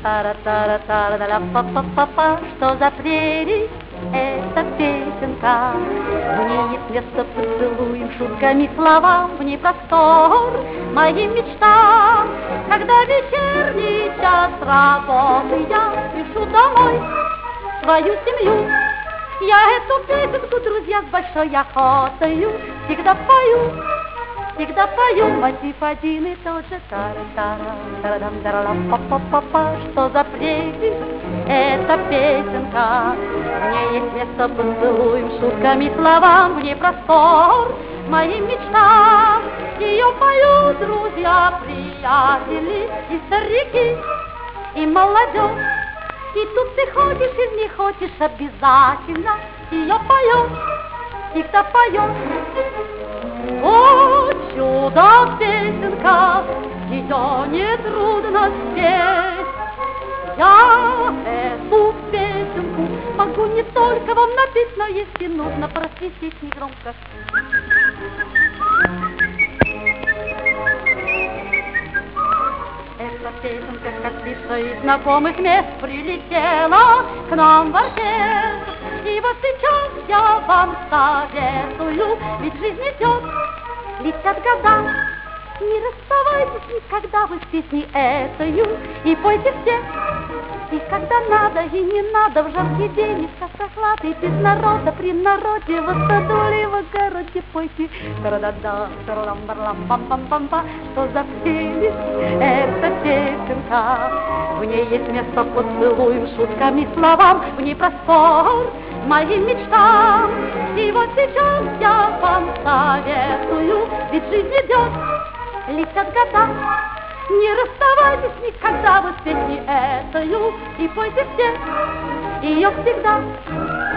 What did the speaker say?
Тара-тара-тара-ля-па-па-па-па, что за прелесть эта песенка. В ней есть место поцелуем, шутками, словам, в ней простор моим мечтам. Когда вечерний час работы я спешу домой свою семью, я эту песенку, друзья, с большой охотою всегда пою. Всегда пою мотив один и тот же. Тара-тара-тара-дам-дара-ла-па-па-па-па, что за прелесть эта песенка. В ней есть место поцелуем, шутками, словам, в ней простор моим мечтам. Ее поют друзья, приятели и старики, и молодежь. И тут ты хочешь или не хочешь, обязательно ее поешь, всегда поешь. О, чудо песенка, ее нетрудно спеть. Я эту песенку могу не только вам напеть, но если нужно просвистеть негромко. Эта песенка, как птица из знакомых мест, прилетела к нам в оркестр. И вот сейчас я вам советую, ведь жизнь идет, летят года. Не расставайтесь никогда вы с песней этою, и пойте все, и когда надо, и не надо, в жаркий день, и с прохладой, без народа, при народе, в саду или в огороде пойте. Тара-да-да, тара-лам-бар-лам-пам-пам-пам-па, что за прелесть эта песенка. В ней есть место поцелуем, шутками, словам, в ней простор моим мечтам. И вот сейчас я вам советую, ведь жизнь идет, летят года. Не расставайтесь никогда вы с песней этою, и пойте все ее всегда.